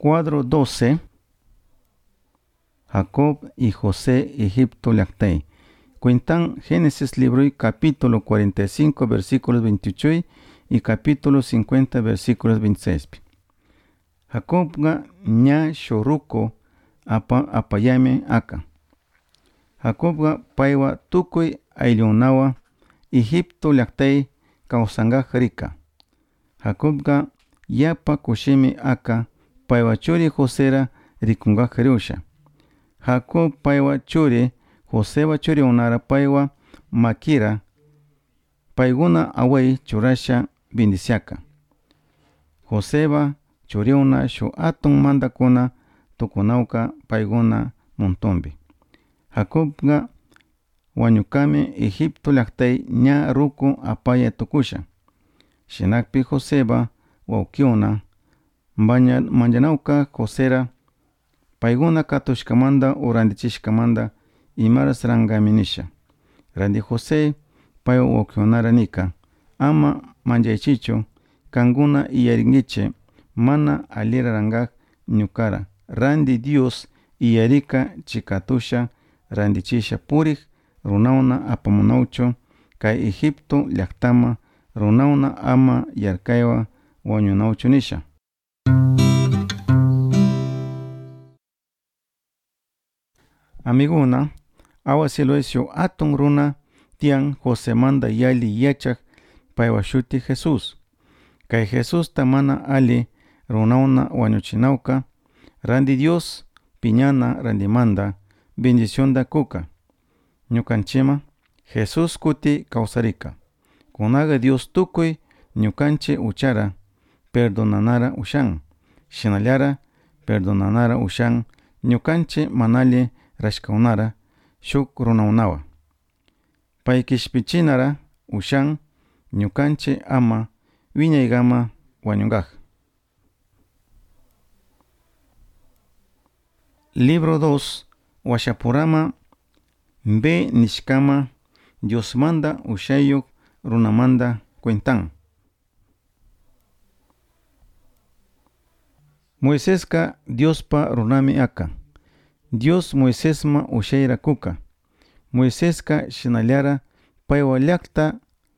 Cuadro 12. Jacob y José Egipto llaqtay. Cuentan Génesis libro y capítulo 45 versículos 28 y capítulo 50 versículos 26. Jacob ga ña shoruko apayame aka. Jacob ga paywa tukuy ayllunawa Egipto llaqtay kawsanga rika. Jacob ga yapa kushimi aka paywa churi Josera rikunga riusha. Jacob paywa churi Josewa churi unara paywa makira payguna away churasha bindisiaka. Joseba churiuna shu atun mandakuna tukunauka payguna montombi. Jacob ga wañukami Egipto llaqtay ña ruku apaya tukusha. Shinakpi Joseba waukiuna manyanauka Josera payguna katushkamanda o randichishkamanda imaras rangaminisha. Randi Jose paywa waukiunara nika ama manjaychichu kanguna iyaringiche mana alira rangak ñukara. Randi Dios iyarika chikatusha randichisha purik runauna apamunaucho kay Egipto llaqtama runauna ama yarkaywa wañunauchu nisha. Amiguna, awasiluesio atun runa tian Jose manda yali yachak paywa shuti Jesús. Kay Jesús tamana ali runauna wañuchinauka randi Dios piñana randi manda bendición da kuka. Ñukanchima Jesús kuti kausarika. Kunaga Dios tukuy ñukanche uchara perdonanara ushan. Shinallara perdonanara ushan ñukanche manali rashkaunara shuk runaunawa. Paykishpichinara ushan ñukanche ama wiñaygama wañungaj. Libro 2. Washapurama B. Nishkama Dios manda ushayuk runamanda cuentan. Moiseska Diospa runami aka. Dios Moisesma ushayra kuka. Moiseska shinallara paywa llaqta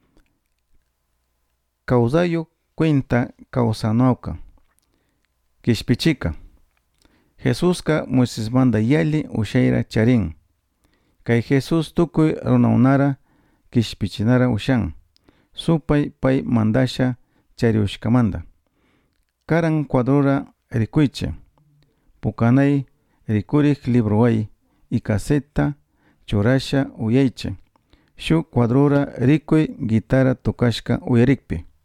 kawsayuk cuenta kawsanauka. Kishpichika. Jesuska Moises manda yali ushayra charin. Kay Jesus tukuy runaunara kishpichinara ushan. Supay pay mandasha chariushkamanda. Karan cuadrora rikuyche. Pukanay rikurik libruay y caseta churasha uyayche. Shu cuadrora rikuy guitarra tokashka uyarikpi.